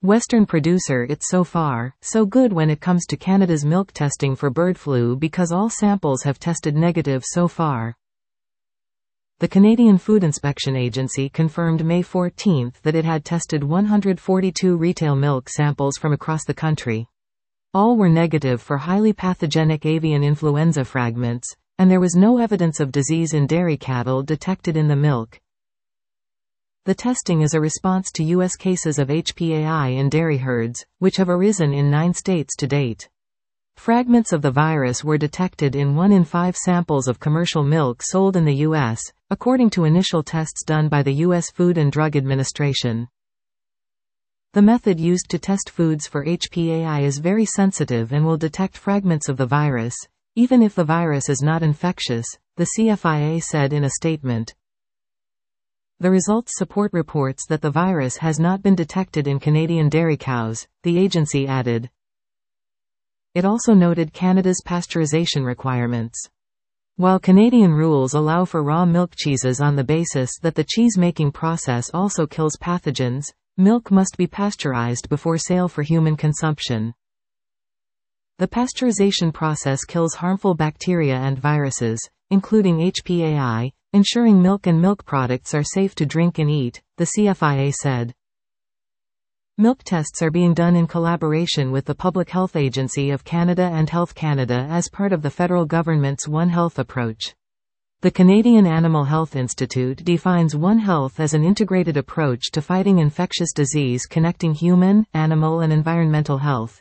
Western producer. It's so far, so good when it comes to Canada's milk testing for bird flu because all samples have tested negative so far. The Canadian Food Inspection Agency confirmed May 14 that it had tested 142 retail milk samples from across the country. All were negative for highly pathogenic avian influenza fragments, and there was no evidence of disease in dairy cattle detected in the milk. The testing is a response to U.S. cases of HPAI in dairy herds, which have arisen in 9 states to date. Fragments of the virus were detected in 1 in 5 samples of commercial milk sold in the U.S., according to initial tests done by the U.S. Food and Drug Administration. The method used to test foods for HPAI is very sensitive and will detect fragments of the virus, even if the virus is not infectious, the CFIA said in a statement. The results support reports that the virus has not been detected in Canadian dairy cows, the agency added. It also noted Canada's pasteurization requirements. While Canadian rules allow for raw milk cheeses on the basis that the cheese-making process also kills pathogens, milk must be pasteurized before sale for human consumption. The pasteurization process kills harmful bacteria and viruses, including HPAI, ensuring milk and milk products are safe to drink and eat, the CFIA said. Milk tests are being done in collaboration with the Public Health Agency of Canada and Health Canada as part of the federal government's One Health approach. The Canadian Animal Health Institute defines One Health as an integrated approach to fighting infectious disease connecting human, animal and environmental health.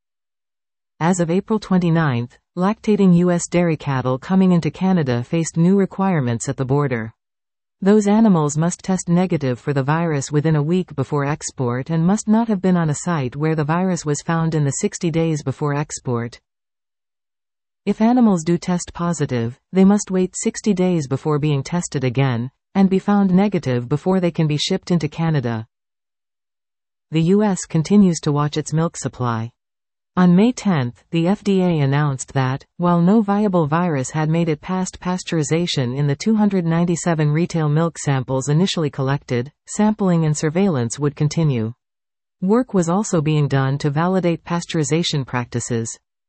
As of April 29, lactating U.S. dairy cattle coming into Canada faced new requirements at the border. Those animals must test negative for the virus within a week before export and must not have been on a site where the virus was found in the 60 days before export. If animals do test positive, they must wait 60 days before being tested again, and be found negative before they can be shipped into Canada. The U.S. continues to watch its milk supply. On May 10, the FDA announced that, while no viable virus had made it past pasteurization in the 297 retail milk samples initially collected, sampling and surveillance would continue. Work was also being done to validate pasteurization practices.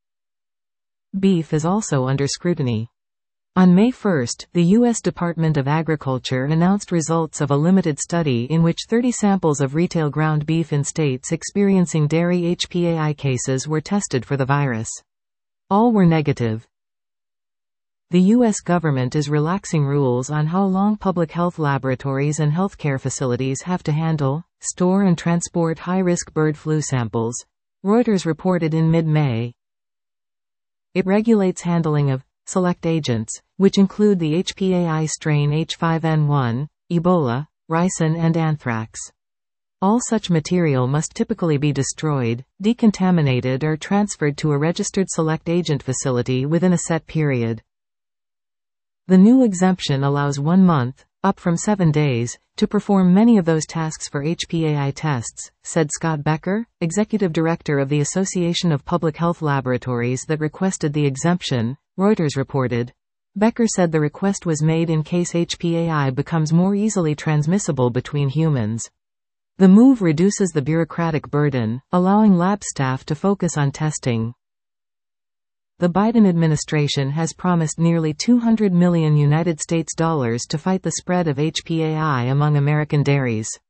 Beef is also under scrutiny. On May 1, the U.S. Department of Agriculture announced results of a limited study in which 30 samples of retail ground beef in states experiencing dairy HPAI cases were tested for the virus. All were negative. The U.S. government is relaxing rules on how long public health laboratories and healthcare facilities have to handle, store and transport high-risk bird flu samples, Reuters reported in mid-May. It regulates handling of select agents, which include the HPAI strain H5N1, Ebola, ricin and anthrax. All such material must typically be destroyed, decontaminated or transferred to a registered select agent facility within a set period. The new exemption allows 1 month, up from 7 days, to perform many of those tasks for HPAI tests, said Scott Becker, executive director of the Association of Public Health Laboratories that requested the exemption, Reuters reported. Becker said the request was made in case HPAI becomes more easily transmissible between humans. The move reduces the bureaucratic burden, allowing lab staff to focus on testing. The Biden administration has promised nearly $200 million to fight the spread of HPAI among American dairies.